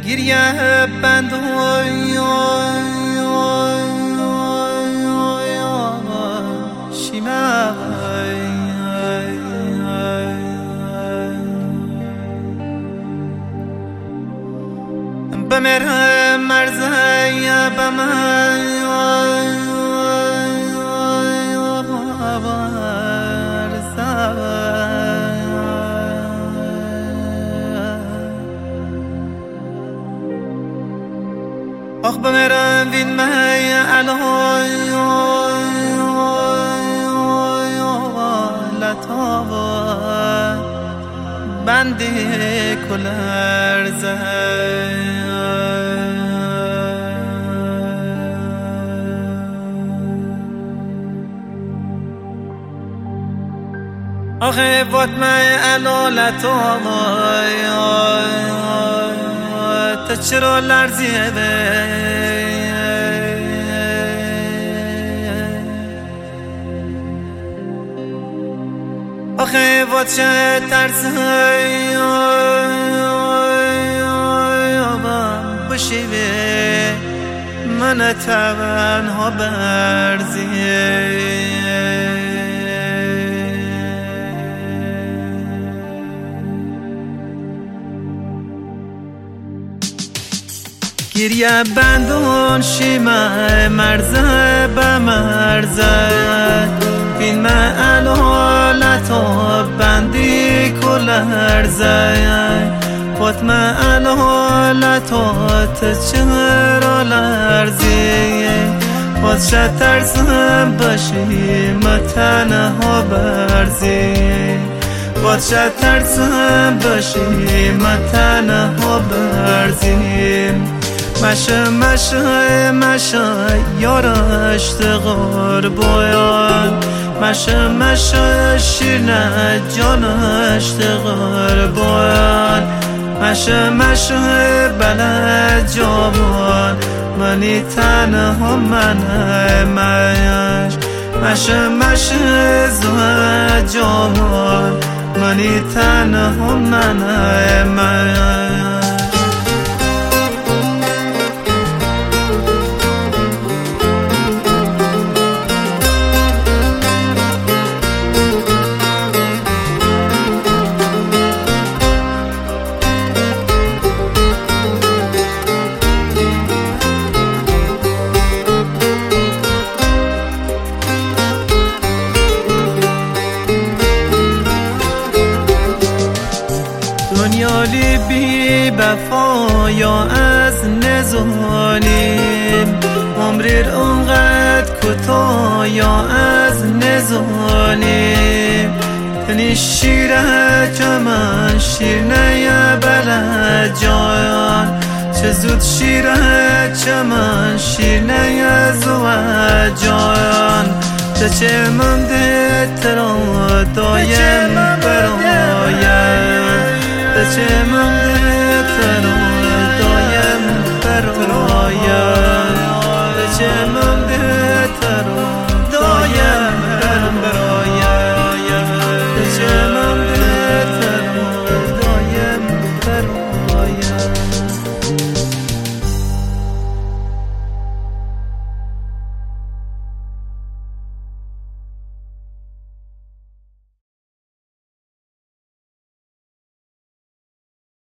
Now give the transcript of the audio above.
گریه بند شیمه بمره مرزه بمن آخ بمیرم وین مهی الهی لطاوه بندی کلرزه آخه وات مهی الهی لطاوه تا چرا لرزیه به آخه وات چه ترسه بشیوه من تنها برزیه گریه بندون شیمه مرزه به مرزه فیلم الهالتا بندی کلرزه فاطمه الهالتا چرا لرزیه بازشه ترسم باشی تنها برزیه بازشه ترسم باشی تنها برزیم مشه یارش تغار باید مشه شیرنه جانش تغار باید مشه بلد جامان منی تنها منش مشه زوه جامان منی تنها منش دنیالی بی بفا یا از نزالیم عمریر اونقدر کتا یا از نزالیم تنی شیره چمن شیرنه بلد جایان چه زود شیره چمن شیرنه زوه جایان چه چه ممده ترا دایم برایم چه ممده ترا دایم برایم چه ممده ترا دایم برایم چه ممده ترا دایم برایم